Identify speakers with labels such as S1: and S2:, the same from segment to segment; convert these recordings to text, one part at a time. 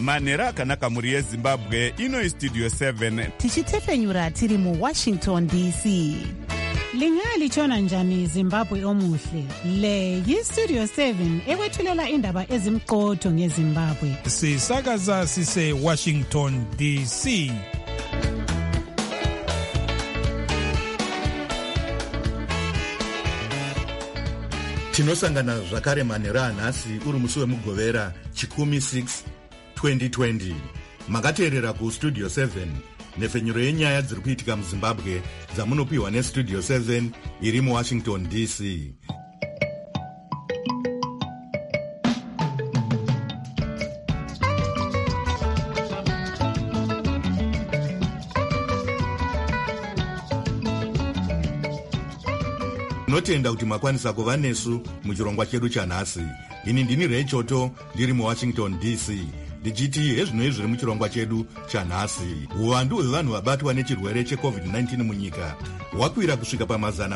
S1: manhero akanaka mhuri yezimbabwe. Ino Studio 7
S2: tichitefenyura tiri muWashington DC. Lingalitshona njani Zimbabwe omuhle? Le yiStudio 7 ekwethulela indaba ezimqotho ngeZimbabwe.
S3: Sisakaza sise Washington DC.
S4: Tinosangana zvakare manhero anhasi uri musi wemugovera chikumi 6 2020. Makateerera kuStudio 7 nhefenyuro yenyaya dziri kuitika muZimbabwe dzamunopiwa neStudio 7 iri muWashington DC. Tinotenda kuti makwanisa kuva nesu muchirongwa chedu chanhasi. Ini ndini Rechoto ndiri muWashington DC. Ndichiti hezvino zviri muchirongwa chedu chanhasi. Uwandu hwevanhu vabatwa nechirwere cheCovid-19 munyika hwakwira kusvika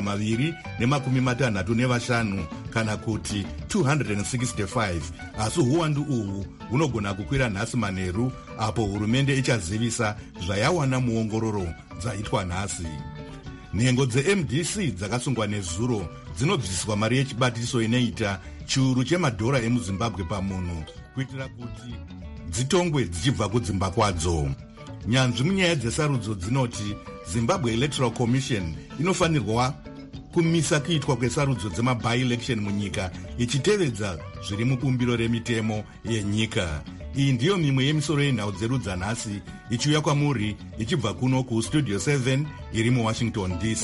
S4: pa265 kana kuti 265, asi uwandu uhwu hunogona kukwira nhasi manheru apo hurumende ichazivisa zvayawana muongororo dzaitwa nhasi. Nhengo dzeMDC dzakasungwa nezuro dzinobviswa mari yechibatiso inoita chiuru chemadhora emuZimbabwe pamunhu kuitira kuti dzitongwe dzichibva kudzimba kwadzo. Nyanzvi munyaya dzesarudzo dzinoti Zimbabwe Electoral Commission inofanirwa kumisa kuitwa kwesarudzo dzema-by-election munyika ichitevedza zviri mubumbiro remitemo yenyika. Iyi ndiyo mimwe yemisoro yenhau dzedu dzanhasi ichiuya kwamuri ichibva kuno kuStudio 7 iri muWashington DC.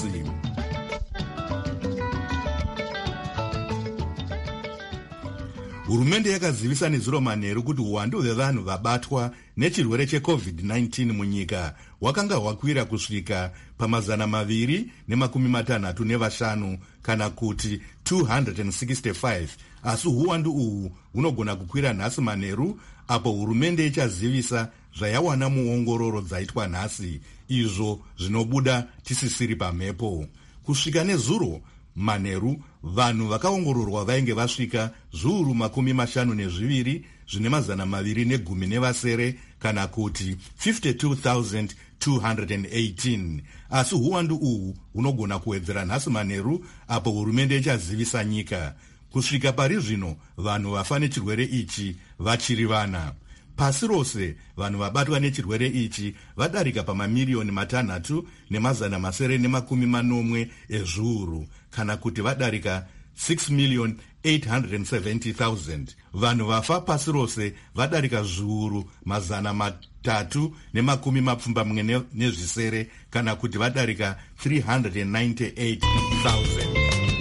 S4: Hurumende yakazivisa nezuro manheru kuti uwandu hwevanhu vabatwa nechirwere cheCovid-19 munyika hwakanga hwakwira kusvika pa265 kana kuti 265, asi uwandu uhwu hunogona kukwira nhasi manheru apo hurumende ichazivisa zvayawana muongororo dzaitwa nhasi, izvo zvinobuda tisisiri pamhepo. Kusvika nezuro manheru, vanhu vakaongororwa vainge vasvika zviuru 52 zvine 217 kana kuti 52,218, asi uwandu uhwu hunogona kuwedzera nhasi manheru apo hurumende ichazivisa nyika. Kusvika pari zvino vanhu vafa nechirwere ichi vachiri vana. Pasi rose vanhu vabatwa nechirwere ichi vadarika pamamiliyoni 3,940 ezviuru kana kuti vadarika 6,870,000. Vanhu vafa pasi rose vadarika zviuru 370 kana kuti vadarika 398,000.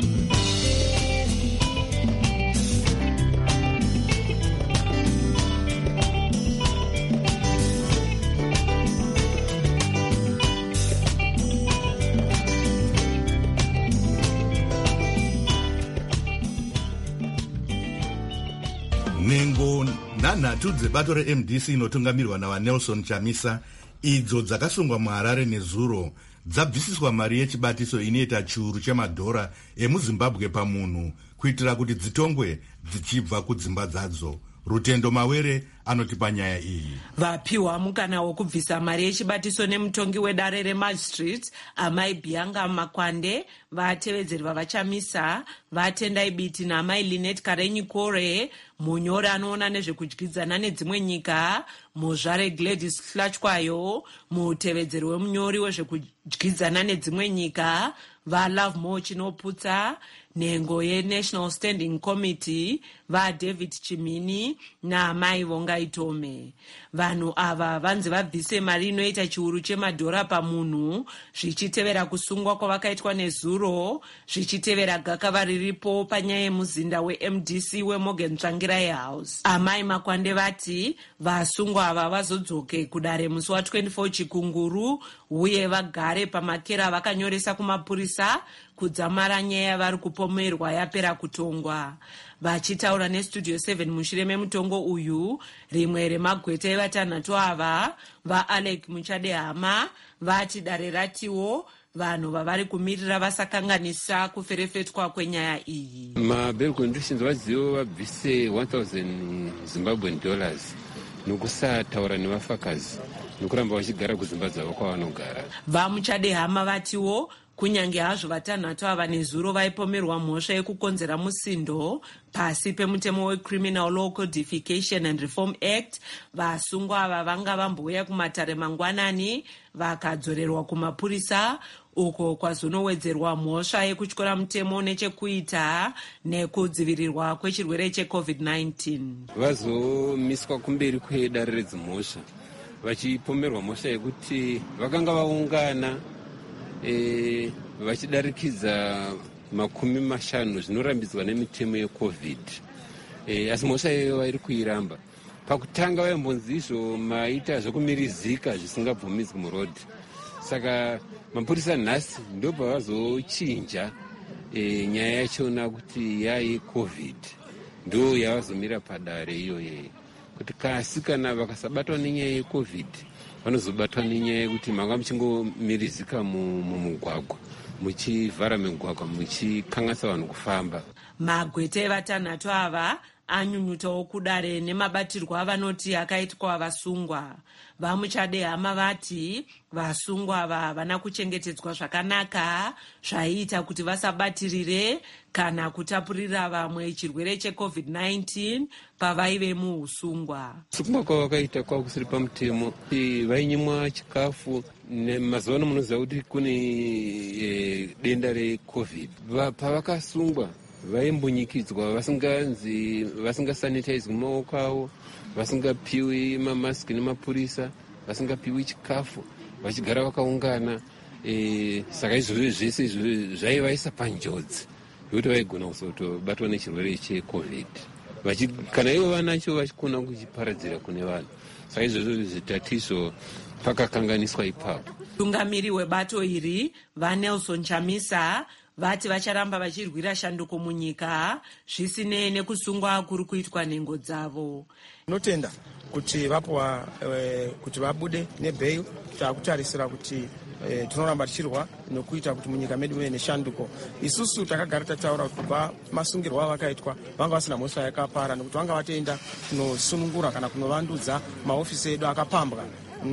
S4: Nhengo nhanhatu dzebato reMDC inotungamirwa navaNelson Chamisa idzo dzakasungwa muHarare nezuro dzabvisiswa mari yechibatiso inoita chiuru chemadhora emuZimbabwe pamunhu kuitira kuti dzitongwe dzichibva kudzimba dzadzo. Rutendo Mawere anotipa nyaya iyi.
S5: Vapiwa mukana wokubvisa mari yechibatiso nemutongi wedare reMagistrate Amai Bianga Makwande, vatevedzeri vavaChamisa, vatendai Biti naamai Linet Karenyi Kore, munyori anoona nezvekudyidzana nedzimwe nyika, muzvare Gladys Hlachkwayo, mutevedzeri wemunyori wezvekudyidzana nedzimwe nyika, vaLove Mo Chinoputsa, nhengo yeNational Standing Committee, vaDavid Chimini naamai Vongai Tome. Vanhu ava vanzi vabvise mari inoita chiuru chemadhora pamunhu, zvichitevera kusungwa kwavakaitwa nezuro, zvichitevera gakava riripo panyaya yemuzinda weMDC weMorgan Tsvangirai House. Amai Makwande vati vasungwa ava vazodzoke kudare musi wa24 Chikunguru uye vagare pamakera vakanyoresa kumapurisa kudzamara nyaya vari kupomerwa yapera kutongwa. Vachitaura neStudio 7 mushure memutongo uyu, rimwe remagweta evatanhatu ava, vaAlec Muchadehama, vati dare ratiwo vanhu vavari kumirira vasakanganisa kuferefetwa kwenyaya iyi.
S6: Mabail conditions vazivo vabvise 1,000 Zimbabwean dollars nokusataura nevafakazi nokuramba vachigara kudzimba dzavo kwavanogara.
S5: Vamuchadehama vatiwo kunyange hazvo vatanhatu ava nezuro vaipomerwa mhosva yekukonzera musindo pasi pemutemo weCriminal Law Codification and Reform Act, vasungwa ava vanga vambouya kumatare mangwanani vakadzorerwa kumapurisa, uko kwazonowedzerwa mhosva yekutyora mutemo nechekuita nekudzivirirwa kwechirwere cheCovid-19.
S6: Vazomiswa kumberi kwedare redzimhosva vachipomerwa mhosva yekuti vakanga vaungana vachidarikidza 50 zvinorambidzwa nemitemo yeCovid, asi mhosva iyoyo vairi kuiramba. Pakutanga vaimbonzi izvo maita zvokumirizika zvisingabvumidzwi murodhi, saka mapurisa nhasi ndobva vazochinja nyaya yachona kuti yaiCovid ndo yavazomira padare iyoyeye, kuti kasi kana vakasabatwa nenyaya yeCovid vanozobatwa nenyaya yekuti manga muchingomirizika mumugwagwa, muchivhara migwagwa, muchikangasa vanhu kufamba.
S5: Magwete evatanhatu ava anyunyutawo kudare nemabatirwo avanoti akaitwa vasungwa. Vamuchadehama vati vasungwa ava havana kuchengetedzwa zvakanaka, zvaiita kuti vasabatirire kana kutapurira vamwe chirwere cheCovid-19 pavaive muusungwa.
S6: Kusungwa kwavakaita kwakusiri pamutemo, vainyimwa chikafu. Mazuva ano munoziva kuti kune denda reCovid. Pavakasungwa vaimbonyikidzwa vasingasanitaidzwi maoko avo, vasingapiwi mamaski nemapurisa, vasingapiwi chikafu, vachigara vakaungana. Saka izvozvo zvese zvaivaisa panjodzi yokuti vaigona kuzotobatwa nechirwere cheCovid, kana ivo vanacho vachikona kuchiparadzira kune vanhu. Saka izvozvo zvitatizo pakakanganiswa ipapo.
S5: Tungamiri webato iri vaNelson Chamisa vati vacharamba vachirwira shanduko munyika zvisinei nekusungwa kuri kuitwa nhengo dzavo.
S7: Tinotenda kuti vapuwa kuti vabude nebheil, takutarisira kuti tinoramba tichirwa nokuita kuti munyika medu muve neshanduko. Isusu takagara tataura kubva masungirwo avakaitwa vanga vasina mhosva yakapara, nokuti vanga vatenda kunosunungura kana kunovandudza maofisi edu akapambwa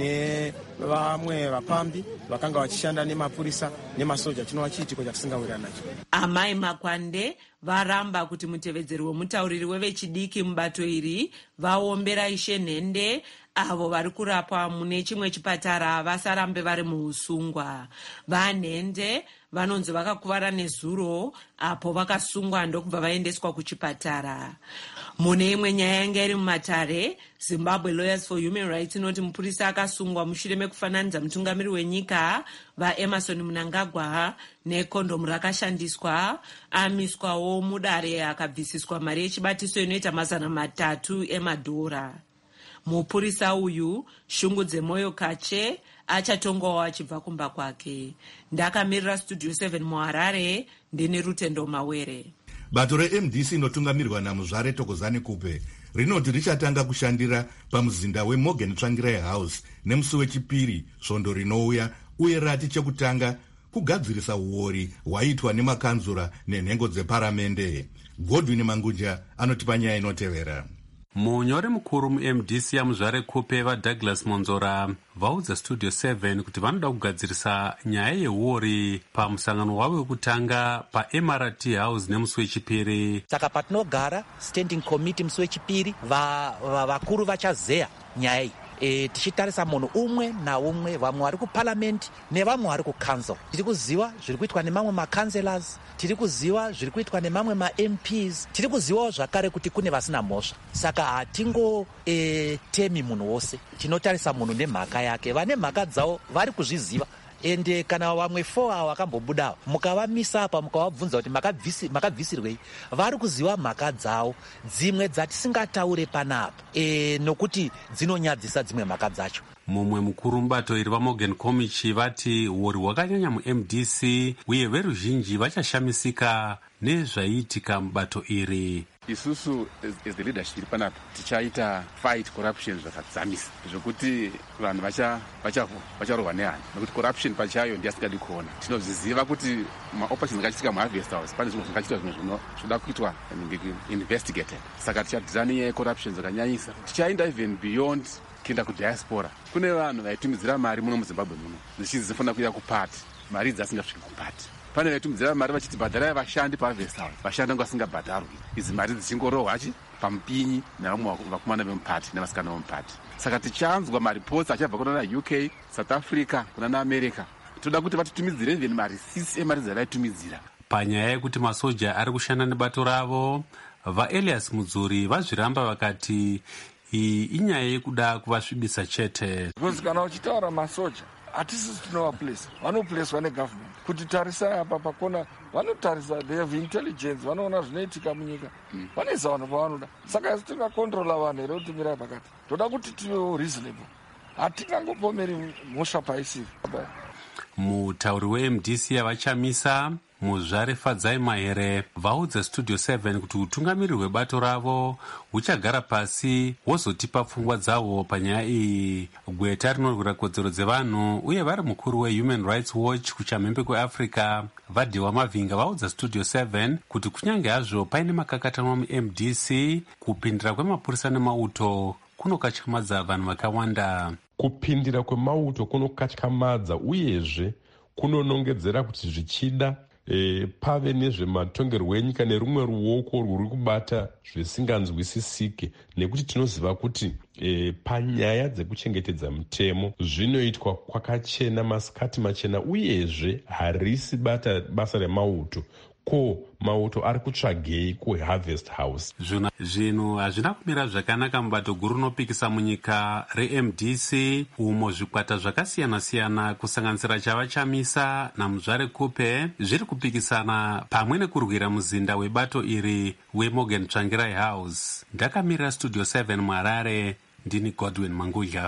S7: nevamwe vapambi vakanga vachishanda nemapurisa nemasoja. Chinova chiitiko chatisingawira nacho.
S5: Amai Makwande varamba kuti mutevedzeri wemutauriri wevechidiki mubato iri vaombera Ishe Nhende avo vari kurapwa mune chimwe chipatara vasarambe vari muusungwa. VaNhende vanonzi vakakuvara nezuro apo vakasungwa ndokubva vaendeswa kuchipatara. Mune imwe nyaya yanga iri mumatare, Zimbabwe Lawyers for Human Rights inoti mupurisa akasungwa mushure mekufananidza mutungamiri wenyika vaEmerson Mnangagwa nekondomu rakashandiswa, amiswawo mudare akabvisiswa mari yechibatiso inoita $300 emadhora. Mupurisa uyu Shungu Dzemoyo Kache achatongwawo achibva kumba kwake. Ndakamirira Studio 7 muHarare, ndini Rutendo Mawere.
S4: Bato reMDC inotungamirwa naMuzvare Tokozani Kupe rinoti richatanga kushandira pamuzinda weMorgan Tsvangirai House nemusi wechipiri svondo rinouya, uye rati chekutanga kugadzirisa uori hwaitwa nemakanzura nenhengo dzeparamende. Godwin Mangunja anotipa nyaya inotevera.
S8: Munyori mukuru muMDC yaMuzvare Kupe vaDouglas Monzora vaudza Studio 7 kuti vanoda kugadzirisa nyaya yeuori pamusangano wavo wekutanga paMRT House nemusi wechipiri.
S9: Saka patinogara standing committee musi wechipiri vakuru vachazeya nyaya iyi. Tichitarisa munhu umwe naumwe, vamwe vari kuparliament nevamwe vari kucouncil. Tiri kuziva zviri kuitwa nemamwe macancelors, tiri kuziva zviri kuitwa nemamwe maMPs, tiri kuzivawo zvakare kuti kune vasina mhosva. Saka hatingo temi munhu wose, tinotarisa munhu nemhaka yake. Vane mhaka dzavo vari kuzviziva. Ende kana vamwe 4 ava vakambobudawo mukavamisa apa mukavabvunza kuti makabvisirwei, vari kuziva mhaka dzavo dzimwe dzatisingataure panapa nokuti dzinonyadzisa dzimwe mhaka dzacho.
S8: Mumwe mukuru mubato iri vaMorgan Komichi vati uori hwakanyanya muMDC uye veruzhinji vachashamisika nezvaiitika mubato iri.
S6: isusu as the leadership iri panapa tichaita fight corruption zvakadzamisa zvokuti vanhu vacharohwa nehana nekuti corruption pachayo ndiasingadi kuona. Tinozviziva kuti maoperations akachitika muharvest house pane zvimwe zvakachitika zvimwe zvoda kuitwa investigated. Saka tichadhirani yecorruption zvakanyanyisa. Tichaenda even beyond kuenda kudiaspora. Kune vanhu vaitumidzira mari muno muZimbabwe muno zvichizofanira kuya kupati mari idzi asingasviki kupati. Pane vaitumidzira mari vachiti bhadharai vashandi paharvest house, vashandi vangu vasingabhadharwi, idzi mari dzichingorohwa pamupinyi navamwe vakomana vemupati nevasikana vemupati. Saka tichanzwa maripotsi achabva kuna UK, South Africa, kuna America. Toda kuti vatitumidzire even mari 6 emari dzavaitumidzira.
S8: Panyaya yekuti masoja ari kushanda nebato ravo, vaElias Mudzuri vazviramba vakati iyi inyaya yekuda kuvasvibisa chete.
S10: Kana uchitaura masoja hatisi tinovaplesa, vanopleswa negovernment. Kuti tarisai apa pakona, vanotarisa, they have intelligence, vanoona zvinoitika munyika, vanoisa vanhu pavanoda. Saka isi tingakontrola vanhu here kuti mirai pakati. Toda kuti tive reasonable, hatingangopomeri mhosva paisivi.
S8: Mutauri weMDC yavachamisa Muzvare Fadzai Mahere vaudza Studio 7 kuti utungamiri hwebato ravo huchagara pasi wozotipa pfungwa dzavo panyaya iyi. Gweta rinorwira kodzero dzevanhu uye vari mukuru weHuman Rights Watch kuchamhembe kweAfrica Vadhiwa Mavhinga vaudza Studio 7 kuti kunyange hazvo paine makakatanwa muMDC, kupindira kwemapurisa nemauto kunokatyamadza vanhu vakawanda.
S11: Kupindira kwemauto kunokatyamadza uyezve kunonongedzera kuti zvichida pave nezvematongerwo enyika nerumwe ruoko rwuri kubata zvisinganzwisisike, nekuti tinoziva kuti panyaya dzekuchengetedza mutemo zvinoitwa kwakachena, masikati machena, uyezve harisi basa remauto. Ko mauto ari kutsvagei kuHarvest House?
S8: Zvinhu hazvina kumira zvakanaka mubato guru rinopikisa munyika reMDC, umo zvikwata zvakasiyana-siyana kusanganisira chava chamisa naMuzvare Kupe zviri kupikisana pamwe nekurwira muzinda webato iri weMorgan Tsvangirai House. Ndakamirira Studio 7 muHarare, ndini Godwin Mangudya.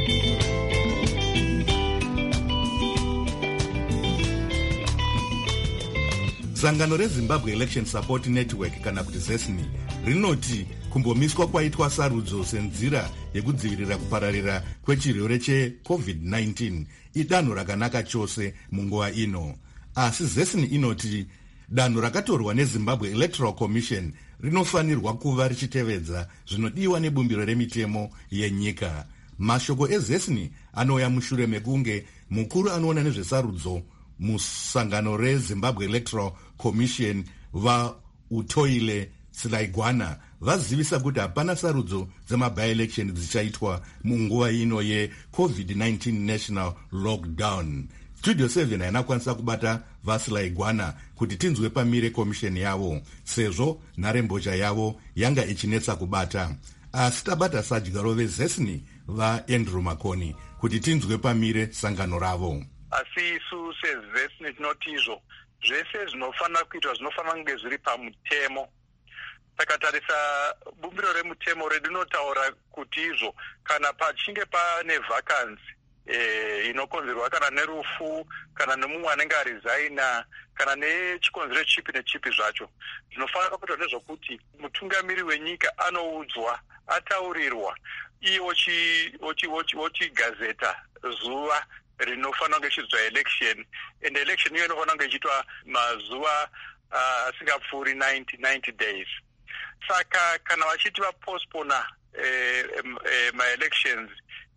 S4: Sangano reZimbabwe Election Support Network kana kuti ZESNI rinoti kumbomiswa kwaitwa sarudzo senzira yekudzivirira kupararira kwechirwere cheCovid-19 idanho rakanaka chose munguva ino. Asi ZESNI inoti danho rakatorwa neZimbabwe Electoral Commission rinofanirwa kuva richitevedza zvinodiwa nebumbiro remitemo yenyika. Mashoko eZESNI anouya mushure mekunge mukuru anoona nezvesarudzo musangano reZimbabwe Electoral Commission vaUtoile Selaigwana vazivisa kuti hapana sarudzo dzemaby-election dzichaitwa munguva ino yeCovid-19 national lockdown. Studio 7 hainakwanisa kubata vaSelaigwana kuti tinzwe pamire komisheni yavo, sezvo nharembozha yavo yanga ichinetsa kubata. Asi tabata sadyaro veZESNI vaAndrew Makoni kuti tinzwe pamire sangano ravo.
S12: Asi isu seZESNI tinoti izvo zvese zvinofanira kuitwa zvinofanira kunge zviri pamutemo. Takatarisa bumbiro remutemo rinotaura kuti izvo kana pachinge pane vacancy inokonzerwa kana nerufu kana nemumwe anenge arizaina kana nechikonzero chipi nechipi zvacho, zvinofanira kuitwa nezvokuti mutungamiri wenyika anoudzwa, ataurirwa, iye ochigazeta zuva rinofanira kunge ichiitwa election, and election iyo inofanira kunge ichiitwa mazuva asingapfuuri 90 days. Saka kana vachiti vapostpona ma-elections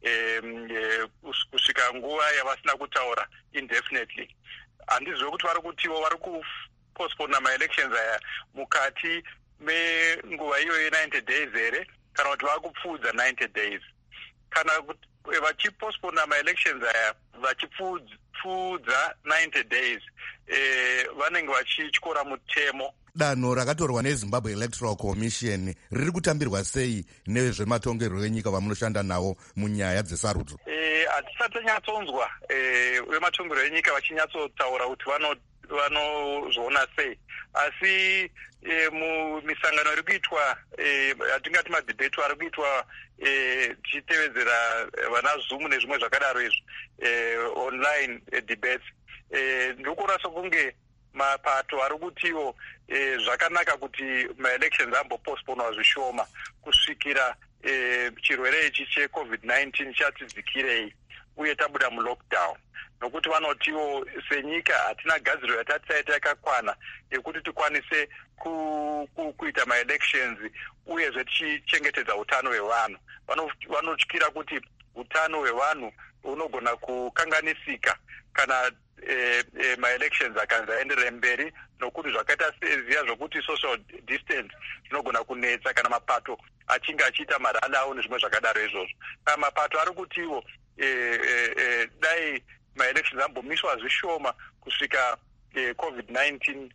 S12: kusvika nguva yavasina kutaura indefinitely, handizivi kuti vari kutiwo vari kupostpona ma-elections aya mukati menguva iyo ye90 days here kana kuti vava kupfuudza 90 days. Kana vachipostpona ma-elections aya vachipfuudza 90 days vanenge vachityora mutemo.
S4: Danho rakatorwa neZimbabwe Electoral Commission riri kutambirwa sei nezvematongerwo enyika vamunoshanda nawo munyaya dzesarudzo?
S12: Hatisati tanyatsonzwa vematongerwo enyika vachinyatsotaura kuti vanozviona sei, asi mumisangano iri kuitwa hatingati madhibheto ari kuitwa tichitevedzera vana Zoom nezvimwe zvakadaro izvo online debates, ndiri kuona sokunge mapato ari kutiwo zvakanaka kuti maelections ambopostponwa zvishoma kusvikira chirwere ichi cheCovid-19 chatidzikirei uye tabuda mulockdown, nokuti vanotiwo senyika hatina gadziro yatatisaita yakakwana yekuti tikwanise kuita maelections uyezve tichichengetedza utano hwevanhu. Vanotyira kuti utano hwevanhu unogona kukanganisika kana maelections akanzi aenderere mberi, nokuti zvakaita seziya zvokuti social distance zvinogona kunetsa kana mapato achinge achiita maralawo nezvimwe zvakadaro izvozvo. Kana mapato ari kutiwo dai maelections ambomiswa zvishoma kusvika COVID-19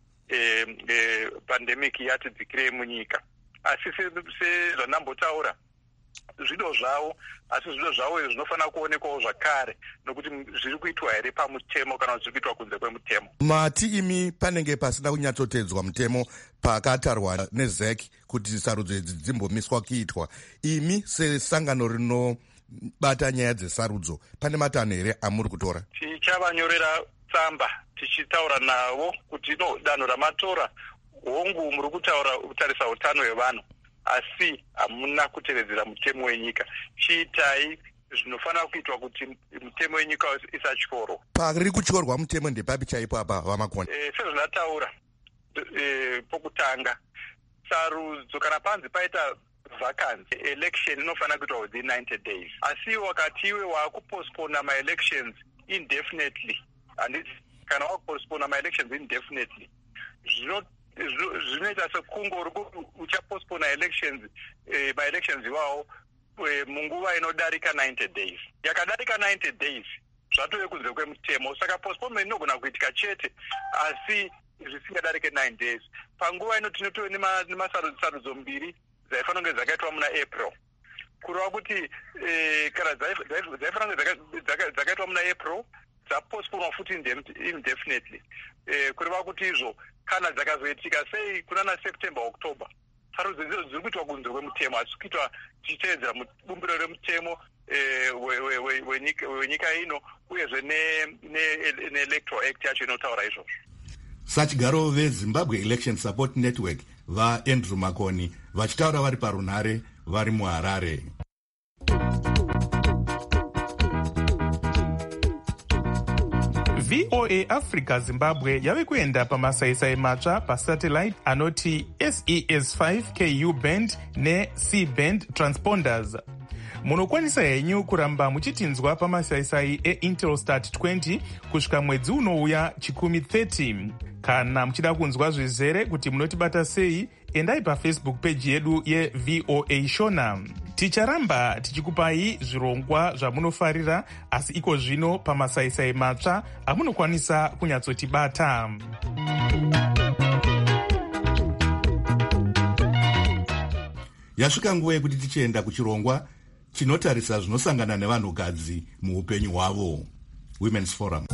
S12: pandemic yatidzikirei munyika. Asi sezvandambotaura zvido zvavo, asi zvido zvavo zvinofanira kuonekwawo zvakare nokuti zviri kuitwa here pamutemo kana zviri kuitwa kunze kwemutemo.
S4: Mati imi panenge pasina kunyatsotedzwa mutemo pakatarwa neZEC kuti sarudzo idzi dzimbomiswa kuitwa. Imi sesangano rinobata nyaya dzesarudzo pane matanho here amuri kutora?
S12: Tichavanyorera tsamba tichitaura navo kuti danho ramatora hongu muri kutarisa utano hwevanhu asi hamuna kutevedzera mutemo wenyika. Chiitai zvinofanira kuitwa kuti mutemo wenyika isatyorwa.
S4: Pari kutyorwa mutemo ndepapi chaipo apa Vamakonde?
S12: Sezvandataura pokutanga, sarudzo kana panzi paita vacancy, election inofanira kuitwa within 90 days. Asi wakati iwe wakupostpona maelections indefinitely, kana wakupostpona maelections indefinitely, zvinoita sekungo uri uchapostpona maelections iwawo munguva inodarika 90 days. Yakadarika 90 days zvatove kunze kwemutemo, saka postponement inogona kuitika chete asi zvisingadarike 9 days. Panguva ino tinotove nemasarudzo mbiri dzaifanira kunge dzakaitwa muna April. Kureva kuti kana dzaifanira kunge dzakaitwa muna April dzapostponwa futi indefinitely. Kureva kuti izvo kana dzakazoitika sei kunana September October, sarudzo idzodzo dziri kuitwa kunze kwemutemo asi kuitwa tichitevedzera bumbiro remutemo wenyika ino uyezve neelectoral act yacho inotaura izvozvo.
S4: Sachigaro veZimbabwe Election Support Network vaAndrew Makoni vachitaura vari parunhare vari muHarare.
S3: VOA Africa Zimbabwe yave kuenda pamasaisai matsva pasatellite anoti SES5 KU band neC band transponders. Munokwanisa henyu kuramba muchitinzwa pamasaisai eIntelsat 20 kusvika mwedzi unouya chikumi 30. Kana muchida kunzwa zvizere kuti munotibata sei, endai paFacebook page yedu yeVOA Shona. Ticharamba tichikupai zvirongwa zvamunofarira, asi iko zvino pamasaisai matsva amunokwanisa kunyatsotibata.
S4: Yasvika nguva yekuti tichienda kuchirongwa chinotarisa zvinosangana nevanhukadzi muupenyu hwavo, Women's Forum.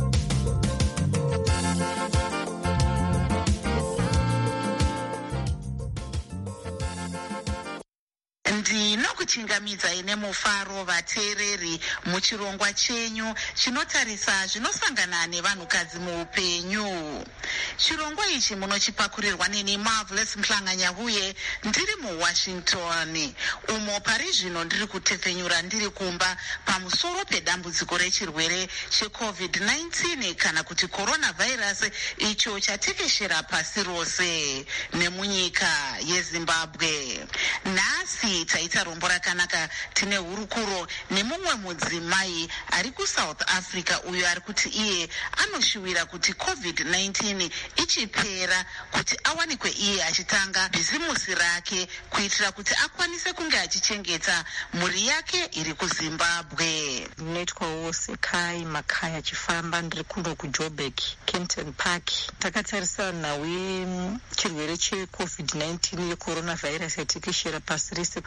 S13: Ndinokuchingamidzai nemufaro vateereri muchirongwa chenyu chinotarisa zvinosangana nevanhukadzi muupenyu. Chirongwa ichi munochipakurirwa neni Marvelous Mhlanganyahuye ndiri muWashington, umo pari zvino ndiri kutepfenyura ndiri kumba pamusoro pedambudziko rechirwere cheCovid-19 kana kuti coronavirus, icho chatekeshera pasi rose nemunyika yeZimbabwe. Nhasi taita rombo rakanaka, tine hurukuro nemumwe mudzimai ari kuSouth Africa uyo ari kuti iye anoshuwira kuti COVID-19 ichipera kuti awanikwe iye achitanga bhizimusi rake kuitira kuti akwanise kunge achichengeta mhuri yake iri kuZimbabwe.
S14: Ndinoitwawo sekai Makaya achifamba ndiri kuno kuJoburg, Kempton Park. Takatarisana nawe chirwere cheCovid-19 yecoronavirus yatekeshera pasi rese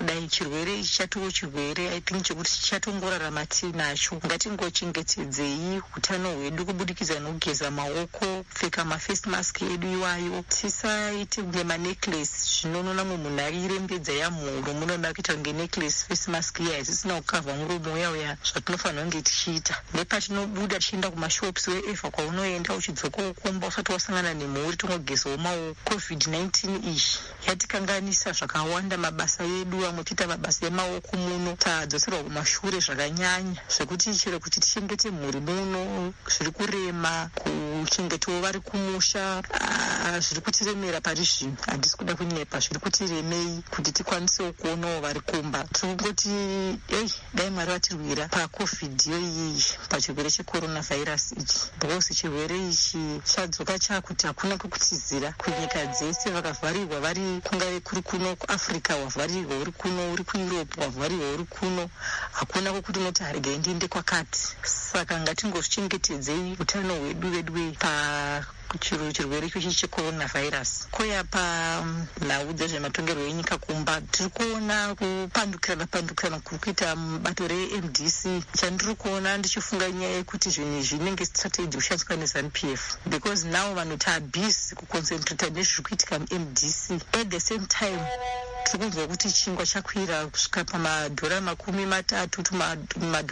S14: kudai chirwere ichi chatoo chirwere I think chekuti chatongorarama tinacho. Ngatingochengetedzei utano hwedu kubudikidza nokugeza maoko, kupfeka mafface mask edu iwayo, tisaite kunge manecklace zvinonona mumunhare irembedza yamhuro munoda kuita kunge necklace face mask iya isisina kukavha muromo uya zvatinofanira kunge tichiita. Nepatinobuda tichienda kumashops wherever kwaunoenda uchidzoka ukomba usati wasangana nemhuri tongogezawo maoko. COVID-19 ishi yatikanganisa zvakawanda mabasa edu, amwe tiita mabasa emaoko muno tadzoserwa kumashure zvakanyanya zvekuti chero kuti tichengete mhuri muno zviri kurema, kuchengetawo vari kumusha zviri kutiremera pari zvino. Handisi kuda kunyepa, zviri kutiremei kuti tikwanisewo kuonawo vari kumba. Tiri kungoti dai Mwari vatirwira paCovid iyoyi, pachirwere cheCoronavirus ichi, because chirwere ichi chadzoka chakuti hakuna kwekutizira kunyika dzese. Vakavharirwa vari kungave kuri kuno kuAfrica, wavharirwa uri kuno, uri kuEurope wavharirwa uri kuno, hakuna kwekuti unoti haregai ndiende kwakati. Saka ngatingozvichengetedzei utano hwedu chirwere ichochi cheCoronavirus. Koya panhau dzezvematongerwo enyika kumba tiri kuona kupandukirana kuri kuita bato reMDC. Chandiri kuona ndichifunga nyaya yekuti zvinhu zvinenge strategy kushandiswa neZANU-PF, because now vanhu tabhizi kuconcentrata nezviri kuitika muMDC. At the same time tiri kunzwa kuti chingwa chakwira kusvika $330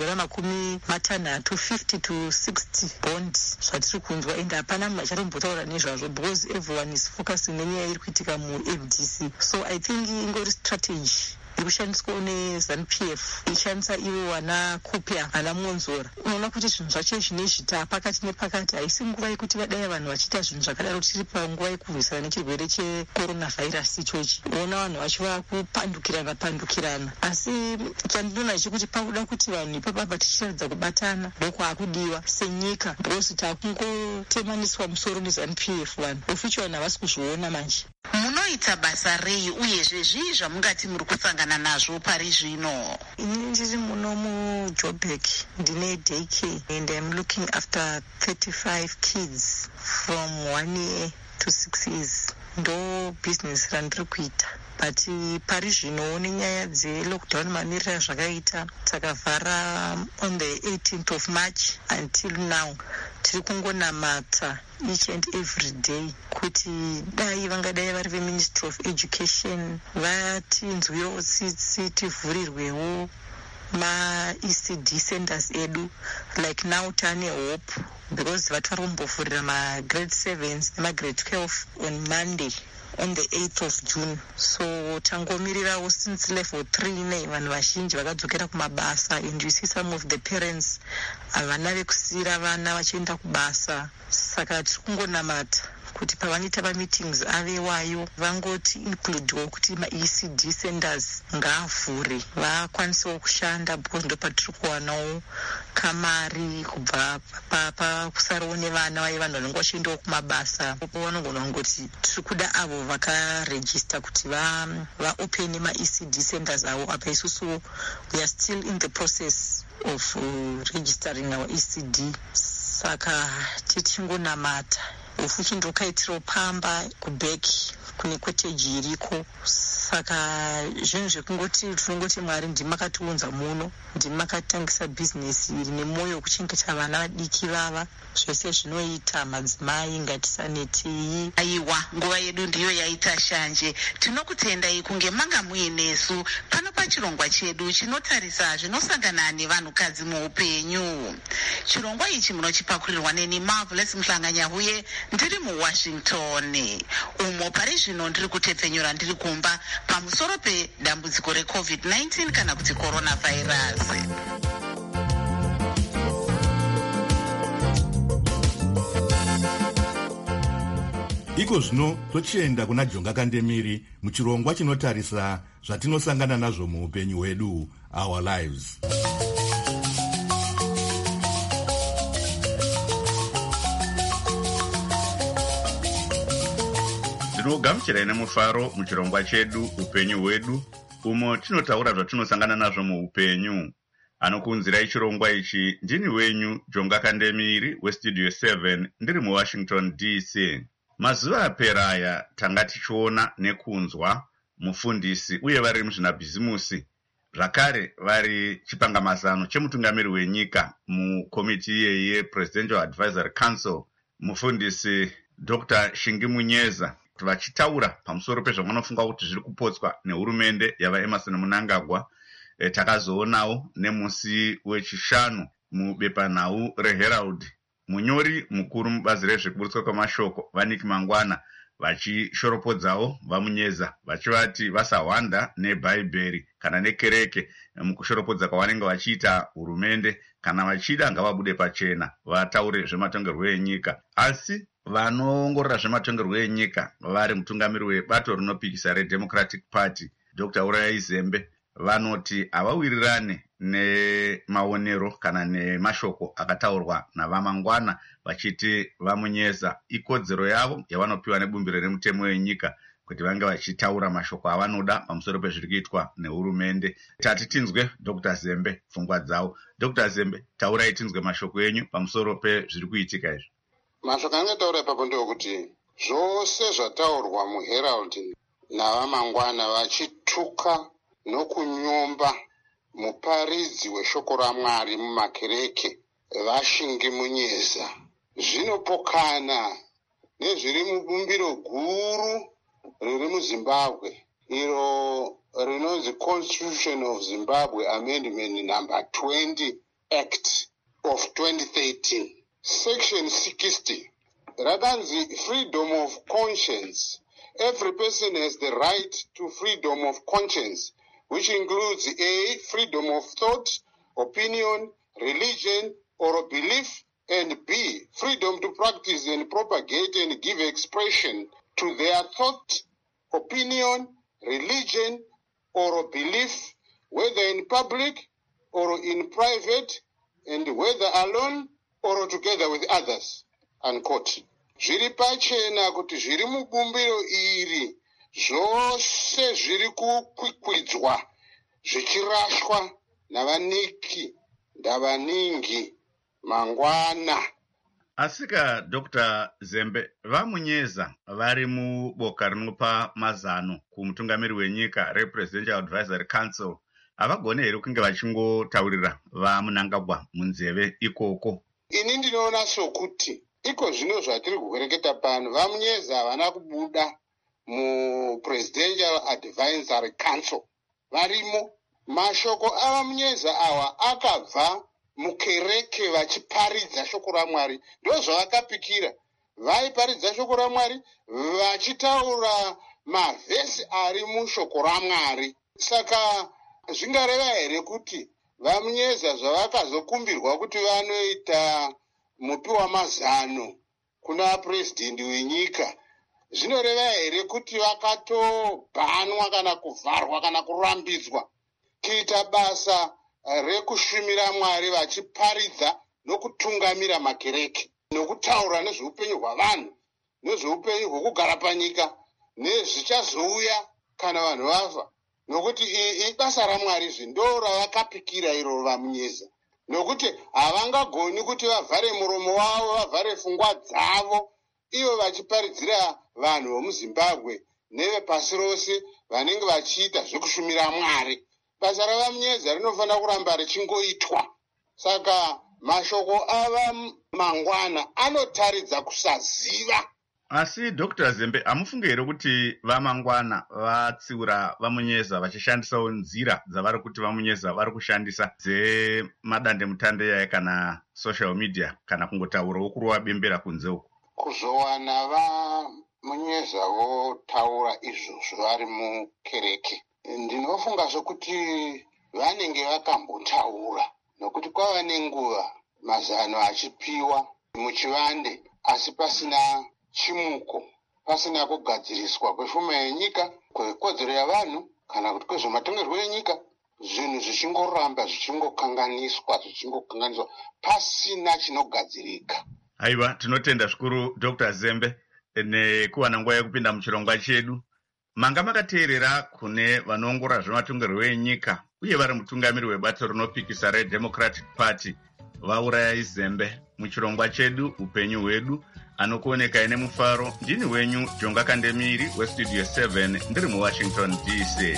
S14: $6 50 to 60 bond zvatiri kunzwa, ende hapana munhu achatombotaura nezvazvo because everyone is focusing nenyaya iri kuitika muMDC. So I think ingori strategy ikushandiswa neZANU-PF ichishandisa ivo vana Kupia, vana Monzora. Unoona kuti zvinhu zvacho zvinezvita pakati nepakati. Haisi nguva yekuti vadai vanhu vachiita zvinhu zvakadaro tiri panguva yekurwisana nechirwere cheCoronavirus ichochi. Unoona vanhu vacho vakupandukirana. Asi chandinoona chekuti pakuda kuti vanhu ipapapa tichiratidza kubatana ndokwakudiwa senyika, because takungotemaniswa musoro neZANU-PF. Vanhu oficho vanhu havasi kuzviona manje.
S13: Munoita basa rei uyezve zvii zvamungati muri kusangana nazvo pari zvino?
S14: Ini ndiri muno muJoburg, ndine daycare and I'm looking after 35 kids from 1 year to 6 years. Ndo business randiri kuita. But pari zvino nenyaya dzelockdown mamirira zvakaita takavhara on the 18th of March until now. Tiri kungonamata each and every day kuti dai vangadai vari veMinistry of Education vatinzwiwo tsitsi tivhurirwewo ma-ECD centers edu. Like now tane hope because vari kumbovhurira ma-grade 7s nema-grade 12 on Monday on the 8th of June. So tangomirirawo since level 3 nei vanhu vazhinji vakadzokera kumabasa, and you see some of the parents havana vekusiyira vana vachienda kubasa. Saka tiri kungonamata kuti pavanoita pameetings avewayo vangoti includewo kuti ma-ECD centers ngaavhure vakwanisewo kushanda, because ndo patiri kuwanawo kamari kubva pakusarawo nevana vaye vanhu vanenge vachiendawo kumabasa. Vanogona kungoti tiri kuda avo vakarejista kuti vaopene ma-ECD centers avo. Apa isusu we are still in the process of registering our ECD. Saka tichingonamata ufuchi ndokaitirawo pamba kubheki kune kweteji iriko. Saka zvinhu zvekungoti tinongoti Mwari ndimakatiunza muno, ndimakatangisa bhizinesi iri nemwoyo wekuchengeta vana vadiki vava. Zvese zvinoita madzimai ngatisanetei.
S13: Aiwa, nguva yedu ndiyo yaita shanje. Tinokutendai kunge manga muinesu pano pachirongwa chedu chinotarisa zvinosangana nevanhukadzi muupenyu. Chirongwa ichi munochipakurirwa neni Marvelous Mhlanganyahuye, ndiri muWashington. Umo pari zvino ndiri kutepfenyura ndiri kumba pamusoro pedambudziko reCovid-19 kana kuti Coronavirus.
S4: Iko zvino tochienda kuna Jonga Kandemiri muchirongwa chinotarisa zvatinosangana nazvo muupenyu hwedu, our lives.
S1: Tinogamuchirai nemufaro muchirongwa chedu upenyu hwedu, umo tinotaura zvatinosangana nazvo muupenyu. Anokunzirai chirongwa ichi ndini wenyu Jonga Kandemiri weStudio 7 ndiri muWashington DC. Mazuva apera aya tanga tichiona nekunzwa mufundisi uye vari muzvinabhizimusi, zvakare vari chipangamazano chemutungamiri wenyika mukomiti iyeye yePresidential Advisory Council, mufundisi Dr. Shingi Munyeza, vachitaura pamusoro pezvavanofunga kuti zviri kupotswa nehurumende yavaEmerson Mnangagwa. Takazoonawo nemusi wechishanu mubepanhau reHerald munyori mukuru mubazi rezvekuburutswa kwemashoko Vanik Mangwana vachishoropodzawo vamunyeza vachivati vasahwanda nebhaibheri kana nekereke mukushoropodza kwavanenge vachiita hurumende. Kana vachida ngavabude pachena vataure zvematongerwo enyika. Asi vanoongorora zvematongerwo enyika vari mutungamiri webato rinopikisa reDemocratic Party Dr. Urayai Zembe vanoti havawirirane nemaonero kana nemashoko akataurwa navaMangwana vachiti vamunyeza ikodzero yavo yavanopiwa nebumbiro remutemo wenyika kuti vange vachitaura mashoko avanoda pamusoro pezviri kuitwa nehurumende. Tati tinzwe Dr. Zembe pfungwa dzavo. Dr. Zembe, taurai tinzwe mashoko enyu pamusoro pezviri kuitika izvi.
S15: Mashoko angataura ipapo ndeokuti zvose zvataurwa muHerald navaMangwana vachituka nokunyomba muparidzi weshoko raMwari mumakereke vaShingi Munyeza zvinopokana nezviri mubumbiro guru riri muZimbabwe iro rinonzi Constitution of Zimbabwe Amendment number 20 Act of 2013 Section 60 rakanzi freedom of conscience. Every person has the right to freedom of conscience, which includes A, freedom of thought, opinion, religion, or belief, and B, freedom to practice and propagate and give expression to their thought, opinion, religion, or belief, whether in public or in private, and whether alone or together with others. Unquote. Zviri pachena kuti zviri mubumbiro iri zvose zviri kukwikwidzwa zvichirashwa navaniki ndavaningi Mangwana.
S1: Asika Dr. Zembe, vamunyeza vari muboka rinopa mazano kumutungamiri wenyika rePresidential Advisory Council havagone here kunge vachingotaurira vaMnangagwa munzeve ikoko?
S15: Ini ndinoona sokuti iko zvino zvatiri kureketa pano vamunyeza havana kubuda muPresidential Advisory Council. Varimo mashoko avamunyeza awa akabva mukereke vachiparidza shoko raMwari. Ndozvavakapikira. Vaiparidza shoko raMwari vachitaura mavhesi ari mushoko raMwari. Saka zvingareva here kuti vamunyeza zvavakazokumbirwa kuti vanoita mupi wamazano kuna purezidendi wenyika, zvinoreva here kuti vakatobhanwa kana kuvharwa kana kurambidzwa kuita basa rekushumira Mwari vachiparidza nokutungamira makereke nokutaura nezveupenyu hwavanhu, nezveupenyu hwekugara panyika, nezvichazouya kana vanhu vafa. Nokuti ibasa raMwari ndo ravakapikira iro vamunyeza. Nokuti havangagoni kuti vavhare muromo wavo, vavhare pfungwa dzavo, ivo vachiparidzira vanhu vomuZimbabwe nevepasi rose vanenge vachiita zvekushumira Mwari. Basa ravamunyeza rinofanira kuramba richingoitwa. Saka mashoko avaMangwana anotaridza kusaziva.
S1: Asi Dr. Zembe, hamufunge here kuti vaMangwana vatsiura vamunyeza vachishandisawo nzira dzavari kuti vamunyeza vari kushandisa dzemadandemutande kana social media kana kungotaurawo kurova bembera kunze uku?
S15: Kuzowana vamunyeza votaura izvozvo vari mukereke, ndinofunga sokuti vanenge vakambotaura, nokuti kwava nenguva mazano achipiwa muchivande asi pasina chimuko, pasina kugadziriswa kwepfuma yenyika, kwekodzero yavanhu kana kuti kwezvematongerwo enyika, zvinhu zvichingoramba zvichingokanganiswa pasina chinogadzirika.
S1: Aiwa, tinotenda zvikuru Dr. Zembe nekuwana nguva yekupinda muchirongwa chedu. Manga makateerera kune vanoongorora zvematongerwo enyika uye vari mutungamiri webato rinopikisa reDemocratic Party vauraya izembe muchirongwa chedu upenyu hwedu. Anokuonekai nemufaro ndini wenyu Jonga Kandemiri westudio 7 ndiri muWashington DC.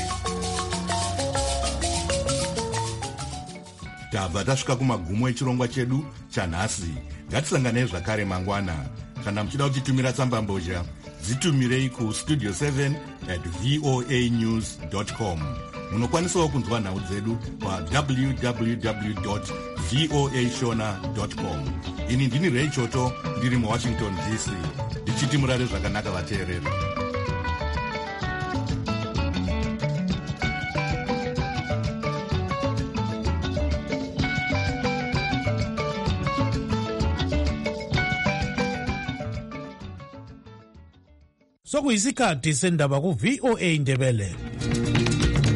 S4: Tabva tasvika kumagumo echirongwa chedu chanhasi. Ngatisanganei zvakare mangwana. Kana muchida kutitumira tsambambozha, dzitumirei kustudio7@voanews.com. Munokwanisawo kunzwa nhau dzedu pa www.voashona.com. Ini ndini Ray Choto ndiri muWashington DC. Ndichiti murare zvakanaka vateereri.
S16: Sokuyisikhathi sendaba ku VOA Ndebele.